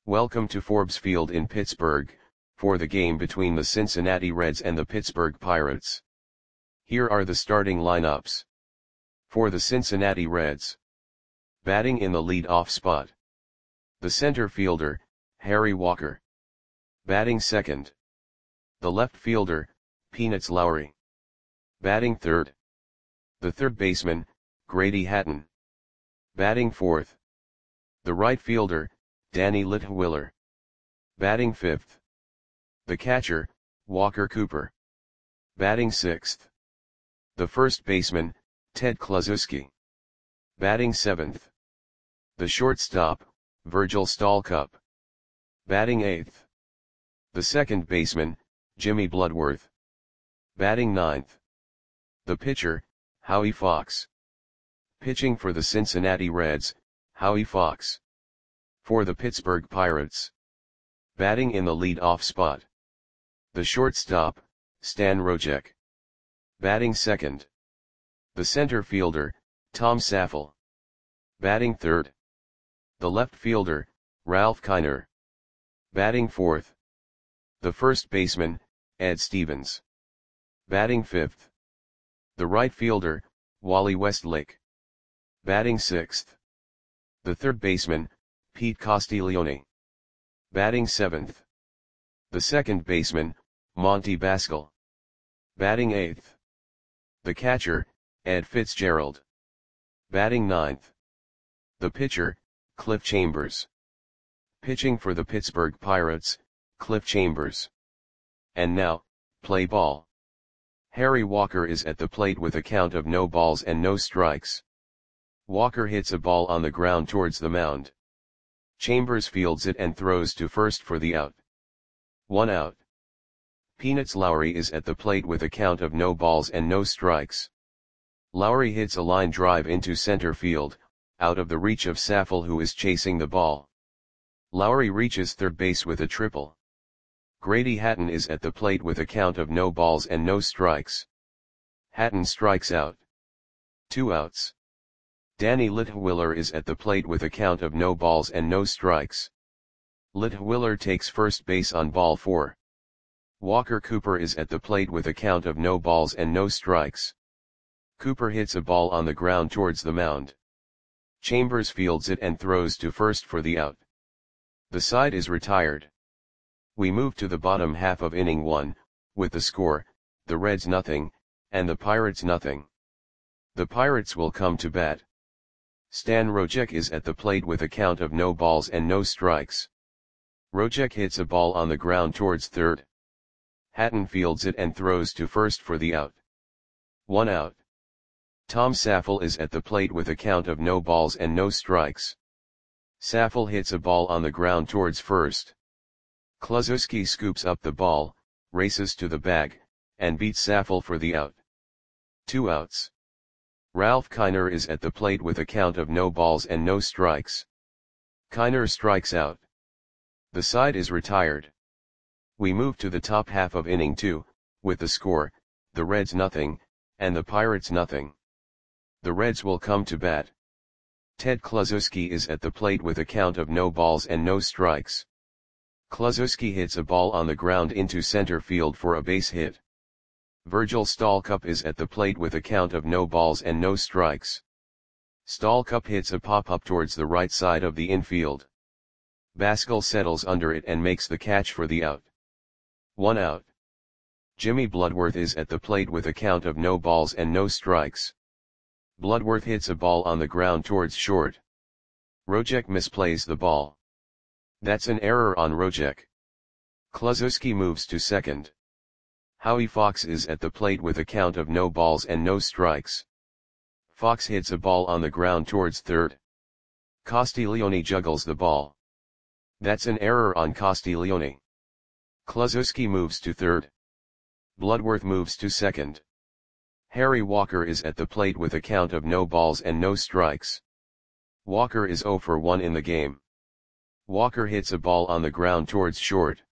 Welcome to Forbes Field in Pittsburgh, for the game between the Cincinnati Reds and the Pittsburgh Pirates. Here are the starting lineups. For the Cincinnati Reds. Batting in the lead-off spot. The center fielder, Harry Walker. Batting second. The left fielder, Peanuts Lowry. Batting third. The third baseman, Grady Hatton. Batting fourth. The right fielder, Danny Litwiller. Batting fifth. The catcher, Walker Cooper. Batting sixth. The first baseman, Ted Kluszewski. Batting seventh. The shortstop, Virgil Stalcup. Batting eighth. The second baseman, Jimmy Bloodworth. Batting ninth. The pitcher, Howie Fox. Pitching for the Cincinnati Reds, Howie Fox. For the Pittsburgh Pirates. Batting in the lead-off spot. The shortstop, Stan Rojek. Batting second. The center fielder, Tom Saffel. Batting third. The left fielder, Ralph Kiner. Batting fourth. The first baseman, Ed Stevens. Batting fifth. The right fielder, Wally Westlake. Batting sixth. The third baseman, Pete Castiglione. Batting seventh. The second baseman, Monty Baskel. Batting eighth. The catcher, Ed Fitzgerald. Batting ninth. The pitcher, Cliff Chambers. Pitching for the Pittsburgh Pirates, Cliff Chambers. And now, play ball. Harry Walker is at the plate with a count of no balls and no strikes. Walker hits a ball on the ground towards the mound. Chambers fields it and throws to first for the out. 1 out. Peanuts Lowry is at the plate with a count of no balls and no strikes. Lowry hits a line drive into center field, out of the reach of Saffel, who is chasing the ball. Lowry reaches third base with a triple. Grady Hatton is at the plate with a count of no balls and no strikes. Hatton strikes out. 2 outs. Danny Litwiller is at the plate with a count of no balls and no strikes. Litwiller takes first base on ball 4. Walker Cooper is at the plate with a count of no balls and no strikes. Cooper hits a ball on the ground towards the mound. Chambers fields it and throws to first for the out. The side is retired. We move to the bottom half of inning 1, with the score, the Reds 0, and the Pirates 0. The Pirates will come to bat. Stan Rojek is at the plate with a count of no balls and no strikes. Rojek hits a ball on the ground towards third. Hatton fields it and throws to first for the out. 1 out. Tom Saffel is at the plate with a count of no balls and no strikes. Saffel hits a ball on the ground towards first. Kluszewski scoops up the ball, races to the bag, and beats Saffel for the out. 2 outs. Ralph Kiner is at the plate with a count of no balls and no strikes. Kiner strikes out. The side is retired. We move to the top half of inning 2, with the score, the Reds 0, and the Pirates 0. The Reds will come to bat. Ted Kluszewski is at the plate with a count of no balls and no strikes. Kluszewski hits a ball on the ground into center field for a base hit. Virgil Stalcup is at the plate with a count of no balls and no strikes. Stalcup hits a pop-up towards the right side of the infield. Baskel settles under it and makes the catch for the out. 1 out. Jimmy Bloodworth is at the plate with a count of no balls and no strikes. Bloodworth hits a ball on the ground towards short. Rojek misplays the ball. That's an error on Rojek. Kluszewski moves to second. Howie Fox is at the plate with a count of no balls and no strikes. Fox hits a ball on the ground towards third. Castiglione juggles the ball. That's an error on Castiglione. Kluszewski moves to third. Bloodworth moves to second. Harry Walker is at the plate with a count of no balls and no strikes. Walker is 0 for 1 in the game. Walker hits a ball on the ground towards short.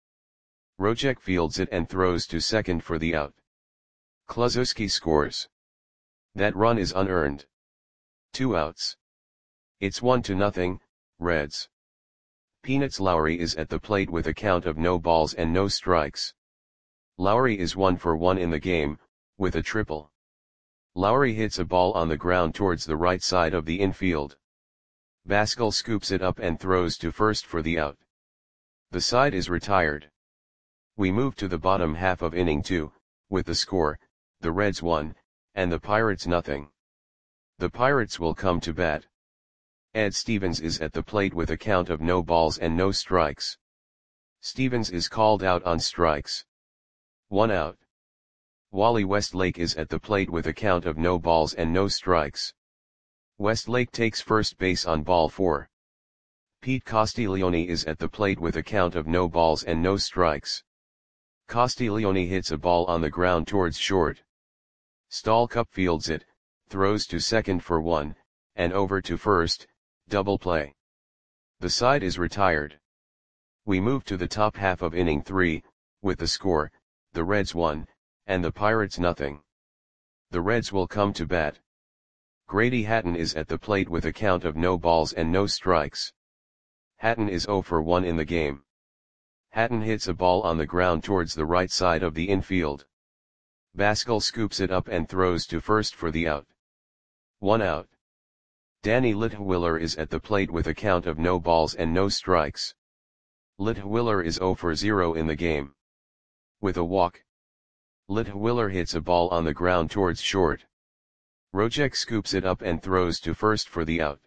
Rojek fields it and throws to second for the out. Kluszewski scores. That run is unearned. 2 outs. It's 1-0, Reds. Peanuts Lowry is at the plate with a count of no balls and no strikes. Lowry is 1 for 1 in the game, with a triple. Lowry hits a ball on the ground towards the right side of the infield. Baskel scoops it up and throws to first for the out. The side is retired. We move to the bottom half of inning 2, with the score, the Reds 1, and the Pirates nothing. The Pirates will come to bat. Ed Stevens is at the plate with a count of no balls and no strikes. Stevens is called out on strikes. 1 out. Wally Westlake is at the plate with a count of no balls and no strikes. Westlake takes first base on ball 4. Pete Castiglione is at the plate with a count of no balls and no strikes. Castiglione hits a ball on the ground towards short. Stallcup fields it, throws to second for 1, and over to first, double play. The side is retired. We move to the top half of inning 3, with the score, the Reds 1, and the Pirates nothing. The Reds will come to bat. Grady Hatton is at the plate with a count of no balls and no strikes. Hatton is 0 for 1 in the game. Hatton hits a ball on the ground towards the right side of the infield. Baskel scoops it up and throws to first for the out. 1 out. Danny Litwiller is at the plate with a count of no balls and no strikes. Litwiller is 0 for 0 in the game. With a walk. Litwiller hits a ball on the ground towards short. Rojek scoops it up and throws to first for the out.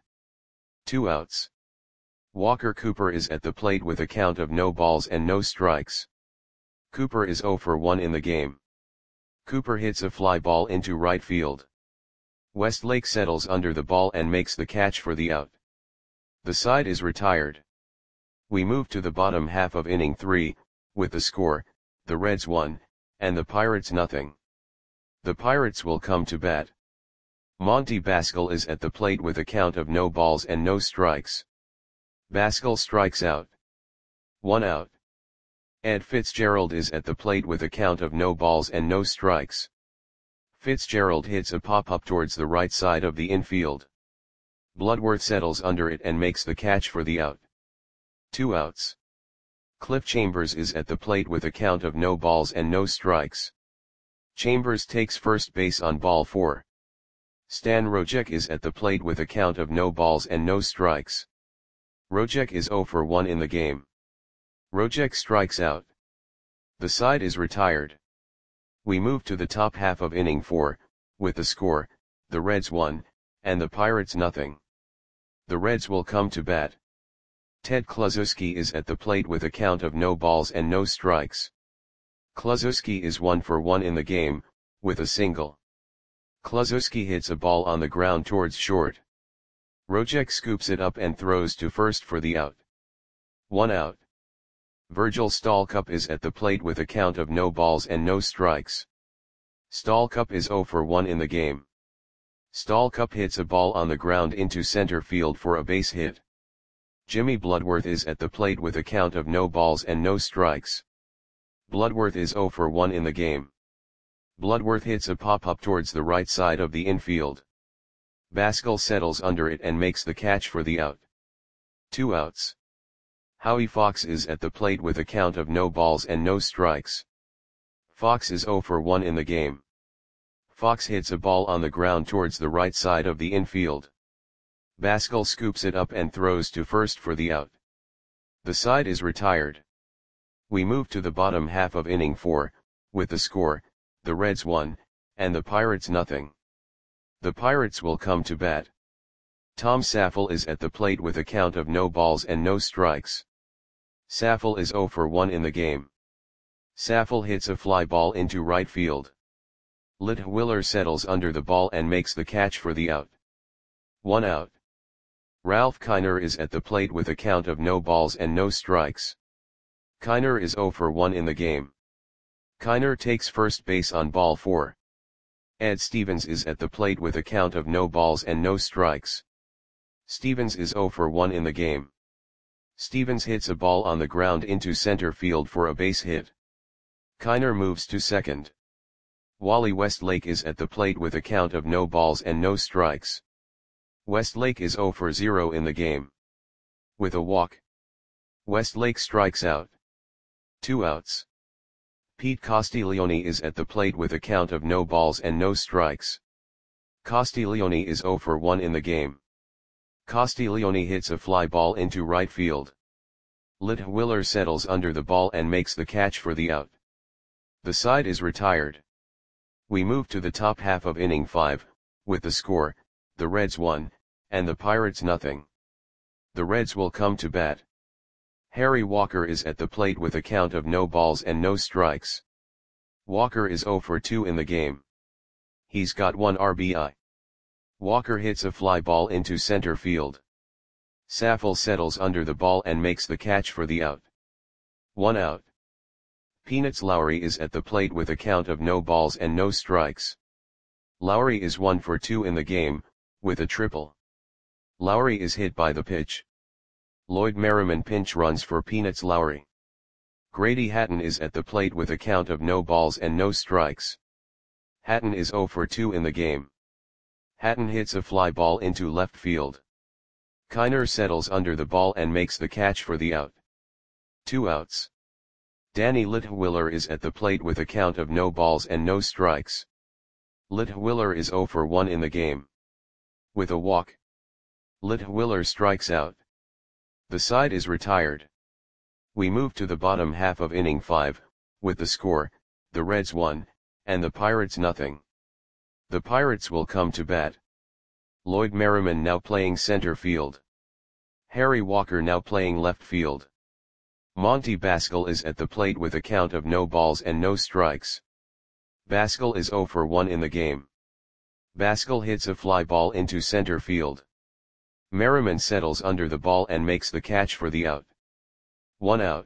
2 outs. Walker Cooper is at the plate with a count of no balls and no strikes. Cooper is 0 for 1 in the game. Cooper hits a fly ball into right field. Westlake settles under the ball and makes the catch for the out. The side is retired. We move to the bottom half of inning 3, with the score, the Reds 1, and the Pirates nothing. The Pirates will come to bat. Monty Baskel is at the plate with a count of no balls and no strikes. Baskel strikes out. 1 out. Ed Fitzgerald is at the plate with a count of no balls and no strikes. Fitzgerald hits a pop-up towards the right side of the infield. Bloodworth settles under it and makes the catch for the out. 2 outs. Cliff Chambers is at the plate with a count of no balls and no strikes. Chambers takes first base on ball 4. Stan Rojek is at the plate with a count of no balls and no strikes. Rojek is 0 for 1 in the game. Rojek strikes out. The side is retired. We move to the top half of inning 4, with the score, the Reds 1, and the Pirates nothing. The Reds will come to bat. Ted Kluszewski is at the plate with a count of no balls and no strikes. Kluszewski is 1 for 1 in the game, with a single. Kluszewski hits a ball on the ground towards short. Rojek scoops it up and throws to first for the out. 1 out. Virgil Stallcup is at the plate with a count of no balls and no strikes. Stallcup is 0 for 1 in the game. Stallcup hits a ball on the ground into center field for a base hit. Jimmy Bloodworth is at the plate with a count of no balls and no strikes. Bloodworth is 0 for 1 in the game. Bloodworth hits a pop-up towards the right side of the infield. Baskel settles under it and makes the catch for the out. 2 outs. Howie Fox is at the plate with a count of no balls and no strikes. Fox is 0 for 1 in the game. Fox hits a ball on the ground towards the right side of the infield. Baskel scoops it up and throws to first for the out. The side is retired. We move to the bottom half of inning 4, with the score, the Reds 1, and the Pirates nothing. The Pirates will come to bat. Tom Saffel is at the plate with a count of no balls and no strikes. Saffel is 0 for 1 in the game. Saffel hits a fly ball into right field. Litwiller settles under the ball and makes the catch for the out. 1 out. Ralph Kiner is at the plate with a count of no balls and no strikes. Kiner is 0 for 1 in the game. Kiner takes first base on ball 4. Ed Stevens is at the plate with a count of no balls and no strikes. Stevens is 0 for 1 in the game. Stevens hits a ball on the ground into center field for a base hit. Kiner moves to second. Wally Westlake is at the plate with a count of no balls and no strikes. Westlake is 0 for 0 in the game. With a walk. Westlake strikes out. 2 outs. Pete Castiglione is at the plate with a count of no balls and no strikes. Castiglione is 0 for 1 in the game. Castiglione hits a fly ball into right field. Litwiller settles under the ball and makes the catch for the out. The side is retired. We move to the top half of inning 5, with the score, the Reds 1, and the Pirates nothing. The Reds will come to bat. Harry Walker is at the plate with a count of no balls and no strikes. Walker is 0 for 2 in the game. He's got 1 RBI. Walker hits a fly ball into center field. Saffold settles under the ball and makes the catch for the out. 1 out. Peanuts Lowry is at the plate with a count of no balls and no strikes. Lowry is 1 for 2 in the game, with a triple. Lowry is hit by the pitch. Lloyd Merriman pinch runs for Peanuts Lowry. Grady Hatton is at the plate with a count of no balls and no strikes. Hatton is 0 for 2 in the game. Hatton hits a fly ball into left field. Kiner settles under the ball and makes the catch for the out. 2 outs. Danny Litwiller is at the plate with a count of no balls and no strikes. Litwiller is 0 for 1 in the game. With a walk, Litwiller strikes out. The side is retired. We move to the bottom half of inning 5, with the score, the Reds 1, and the Pirates nothing. The Pirates will come to bat. Lloyd Merriman now playing center field. Harry Walker now playing left field. Monty Baskel is at the plate with a count of no balls and no strikes. Baskel is 0 for 1 in the game. Baskel hits a fly ball into center field. Merriman settles under the ball and makes the catch for the out. 1 out.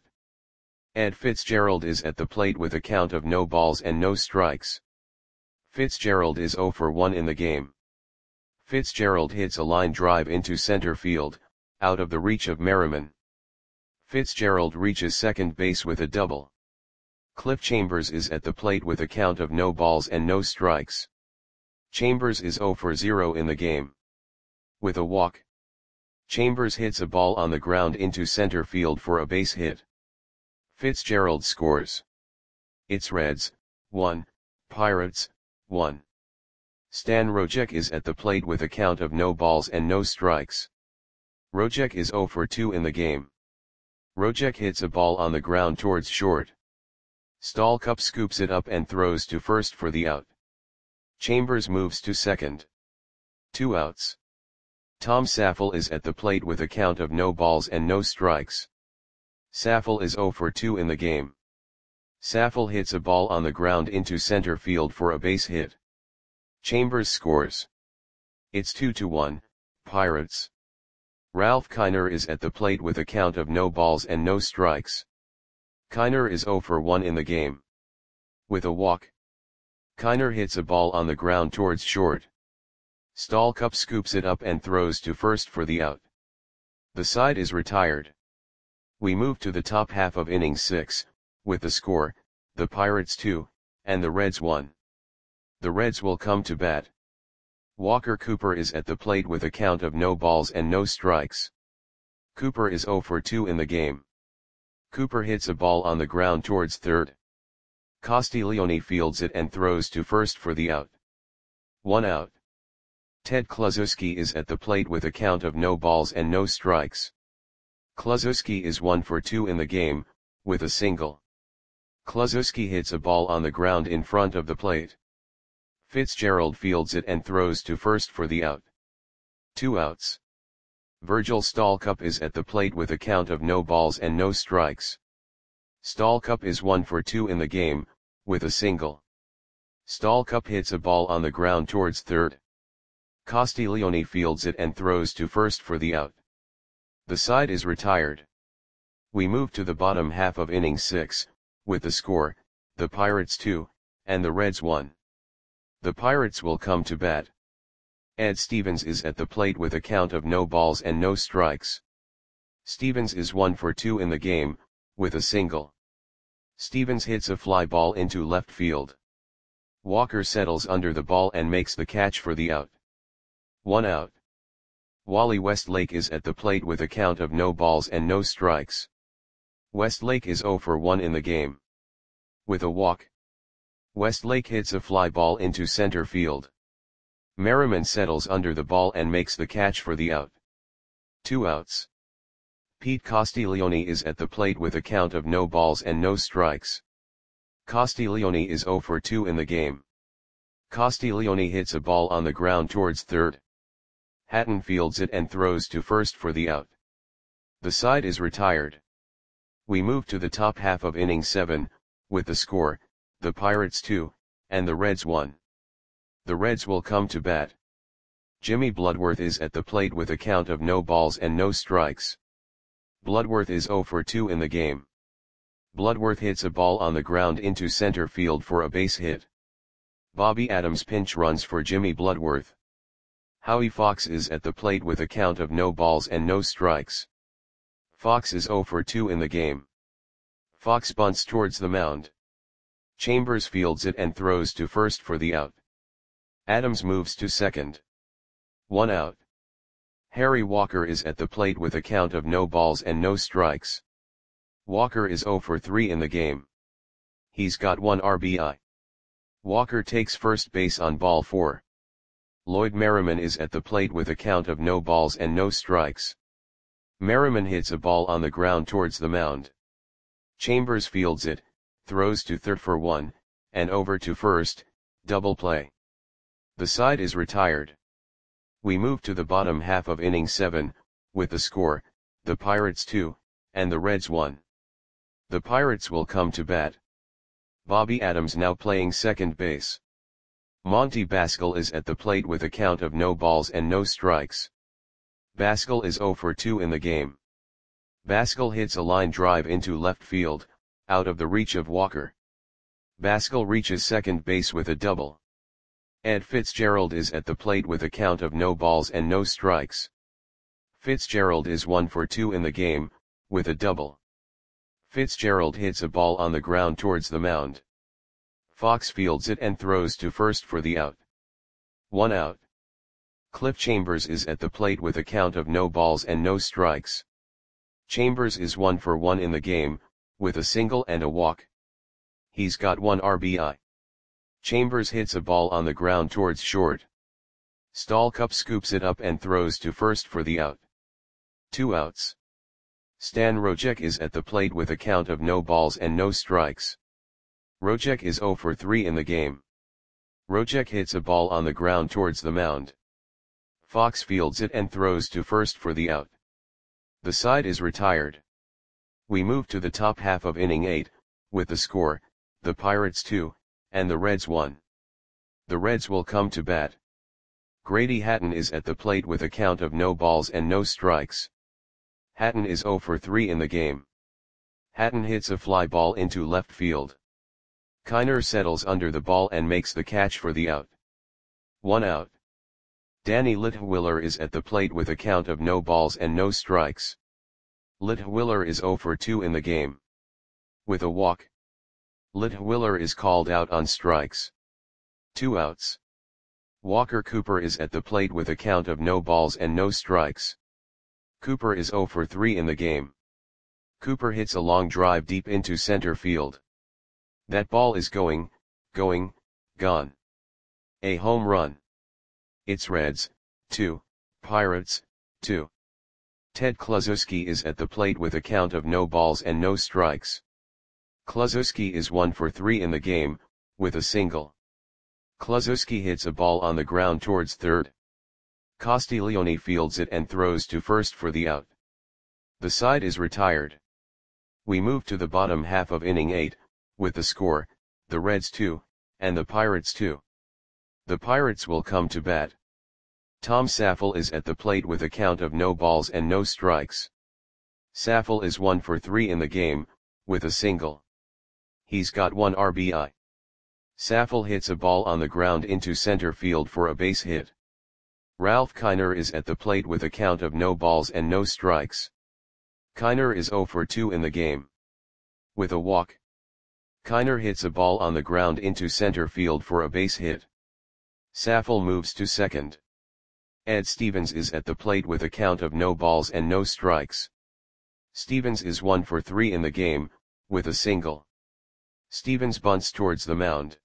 Ed Fitzgerald is at the plate with a count of no balls and no strikes. Fitzgerald is 0 for 1 in the game. Fitzgerald hits a line drive into center field, out of the reach of Merriman. Fitzgerald reaches second base with a double. Cliff Chambers is at the plate with a count of no balls and no strikes. Chambers is 0 for 0 in the game. With a walk, Chambers hits a ball on the ground into center field for a base hit. Fitzgerald scores. It's Reds, 1, Pirates, 1. Stan Rojek is at the plate with a count of no balls and no strikes. Rojek is 0 for 2 in the game. Rojek hits a ball on the ground towards short. Stallcup scoops it up and throws to first for the out. Chambers moves to second. 2 outs. Tom Saffold is at the plate with a count of no balls and no strikes. Saffold is 0 for 2 in the game. Saffold hits a ball on the ground into center field for a base hit. Chambers scores. It's 2-1, Pirates. Ralph Kiner is at the plate with a count of no balls and no strikes. Kiner is 0 for 1 in the game. With a walk, Kiner hits a ball on the ground towards short. Stallcup scoops it up and throws to first for the out. The side is retired. We move to the top half of inning 6, with the score, the Pirates 2, and the Reds 1. The Reds will come to bat. Walker Cooper is at the plate with a count of no balls and no strikes. Cooper is 0 for 2 in the game. Cooper hits a ball on the ground towards third. Castiglione fields it and throws to first for the out. 1 out. Ted Kluszewski is at the plate with a count of no balls and no strikes. Kluszewski is 1 for 2 in the game, with a single. Kluszewski hits a ball on the ground in front of the plate. Fitzgerald fields it and throws to first for the out. 2 outs. Virgil Stallcup is at the plate with a count of no balls and no strikes. Stallcup is 1 for 2 in the game, with a single. Stallcup hits a ball on the ground towards third. Castiglione fields it and throws to first for the out. The side is retired. We move to the bottom half of inning 6, with the score, the Pirates 2, and the Reds 1. The Pirates will come to bat. Ed Stevens is at the plate with a count of no balls and no strikes. Stevens is 1 for 2 in the game, with a single. Stevens hits a fly ball into left field. Walker settles under the ball and makes the catch for the out. 1 out. Wally Westlake is at the plate with a count of no balls and no strikes. Westlake is 0 for 1 in the game. With a walk, Westlake hits a fly ball into center field. Merriman settles under the ball and makes the catch for the out. 2 outs. Pete Castiglione is at the plate with a count of no balls and no strikes. Castiglione is 0 for 2 in the game. Castiglione hits a ball on the ground towards third. Hatton fields it and throws to first for the out. The side is retired. We move to the top half of inning 7, with the score, the Pirates 2, and the Reds 1. The Reds will come to bat. Jimmy Bloodworth is at the plate with a count of no balls and no strikes. Bloodworth is 0 for 2 in the game. Bloodworth hits a ball on the ground into center field for a base hit. Bobby Adams pinch runs for Jimmy Bloodworth. Howie Fox is at the plate with a count of no balls and no strikes. Fox is 0 for 2 in the game. Fox bunts towards the mound. Chambers fields it and throws to first for the out. Adams moves to second. 1 out. Harry Walker is at the plate with a count of no balls and no strikes. Walker is 0 for 3 in the game. He's got 1 RBI. Walker takes first base on ball 4. Lloyd Merriman is at the plate with a count of no balls and no strikes. Merriman hits a ball on the ground towards the mound. Chambers fields it, throws to third for 1, and over to first, double play. The side is retired. We move to the bottom half of inning 7, with the score, the Pirates 2, and the Reds 1. The Pirates will come to bat. Bobby Adams now playing second base. Monty Baskel is at the plate with a count of no balls and no strikes. Baskel is 0 for 2 in the game. Baskel hits a line drive into left field, out of the reach of Walker. Baskel reaches second base with a double. Ed Fitzgerald is at the plate with a count of no balls and no strikes. Fitzgerald is 1 for 2 in the game, with a double. Fitzgerald hits a ball on the ground towards the mound. Fox fields it and throws to first for the out. 1 out. Cliff Chambers is at the plate with a count of no balls and no strikes. Chambers is 1 for 1 in the game, with a single and a walk. He's got 1 RBI. Chambers hits a ball on the ground towards short. Stallcup scoops it up and throws to first for the out. 2 outs. Stan Rojek is at the plate with a count of no balls and no strikes. Rojek is 0 for 3 in the game. Rojek hits a ball on the ground towards the mound. Fox fields it and throws to first for the out. The side is retired. We move to the top half of inning 8, with the score, the Pirates 2, and the Reds 1. The Reds will come to bat. Grady Hatton is at the plate with a count of no balls and no strikes. Hatton is 0 for 3 in the game. Hatton hits a fly ball into left field. Kiner settles under the ball and makes the catch for the out. 1 out. Danny Litwiller is at the plate with a count of no balls and no strikes. Litwiller is 0 for 2 in the game. With a walk, Litwiller is called out on strikes. 2 outs. Walker Cooper is at the plate with a count of no balls and no strikes. Cooper is 0 for 3 in the game. Cooper hits a long drive deep into center field. That ball is gone. A home run. It's Reds, 2, Pirates, 2. Ted Kluszewski is at the plate with a count of no balls and no strikes. Kluszewski is 1 for 3 in the game, with a single. Kluszewski hits a ball on the ground towards third. Castiglione fields it and throws to first for the out. The side is retired. We move to the bottom half of inning 8, with the score, the Reds 2, and the Pirates 2. The Pirates will come to bat. Tom Saffel is at the plate with a count of no balls and no strikes. Saffel is 1 for 3 in the game, with a single. He's got 1 RBI. Saffel hits a ball on the ground into center field for a base hit. Ralph Kiner is at the plate with a count of no balls and no strikes. Kiner is 0 for 2 in the game. With a walk, Kiner hits a ball on the ground into center field for a base hit. Saffel moves to second. Ed Stevens is at the plate with a count of no balls and no strikes. Stevens is 1 for 3 in the game, with a single. Stevens bunts towards the mound.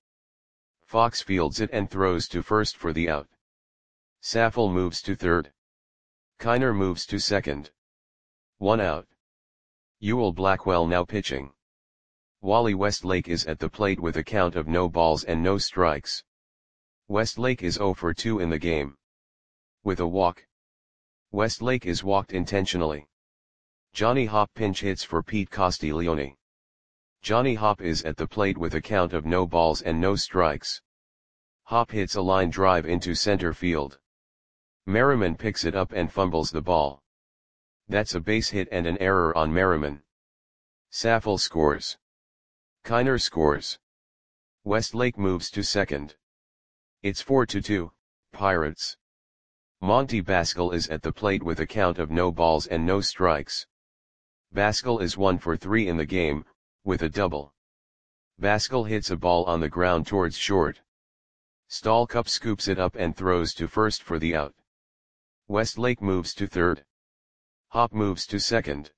Fox fields it and throws to first for the out. Saffold moves to third. Kiner moves to second. 1 out. Ewell Blackwell now pitching. Wally Westlake is at the plate with a count of no balls and no strikes. Westlake is 0 for 2 in the game. With a walk. Westlake is walked intentionally. Johnny Hopp pinch hits for Pete Castiglione. Johnny Hopp is at the plate with a count of no balls and no strikes. Hopp hits a line drive into center field. Merriman picks it up and fumbles the ball. That's a base hit and an error on Merriman. Saffold scores. Kiner scores. Westlake moves to second. It's 4-2, Pirates. Monty Baskel is at the plate with a count of no balls and no strikes. Baskel is 1 for 3 in the game, with a double. Baskel hits a ball on the ground towards short. Stallcup scoops it up and throws to first for the out. Westlake moves to third. Hopp moves to second.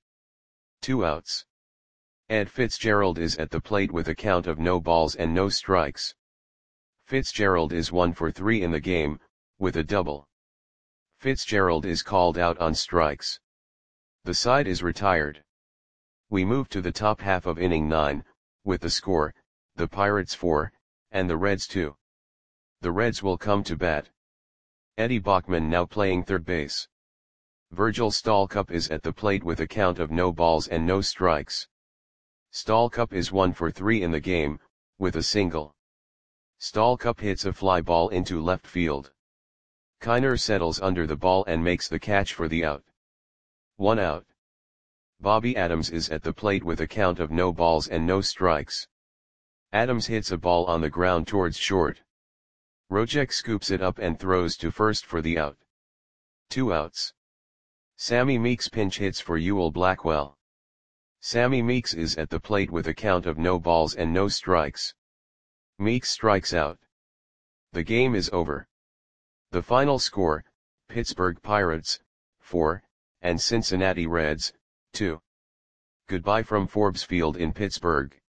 2 outs. Ed Fitzgerald is at the plate with a count of no balls and no strikes. Fitzgerald is 1 for 3 in the game, with a double. Fitzgerald is called out on strikes. The side is retired. We move to the top half of inning 9, with the score, the Pirates 4, and the Reds 2. The Reds will come to bat. Eddie Bachman now playing third base. Virgil Stallcup is at the plate with a count of no balls and no strikes. Stallcup is 1 for 3 in the game, with a single. Stallcup hits a fly ball into left field. Kiner settles under the ball and makes the catch for the out. 1 out. Bobby Adams is at the plate with a count of no balls and no strikes. Adams hits a ball on the ground towards short. Rojek scoops it up and throws to first for the out. 2 outs. Sammy Meeks pinch hits for Ewell Blackwell. Sammy Meeks is at the plate with a count of no balls and no strikes. Meeks strikes out. The game is over. The final score, Pittsburgh Pirates, 4, and Cincinnati Reds, 2. Goodbye from Forbes Field in Pittsburgh.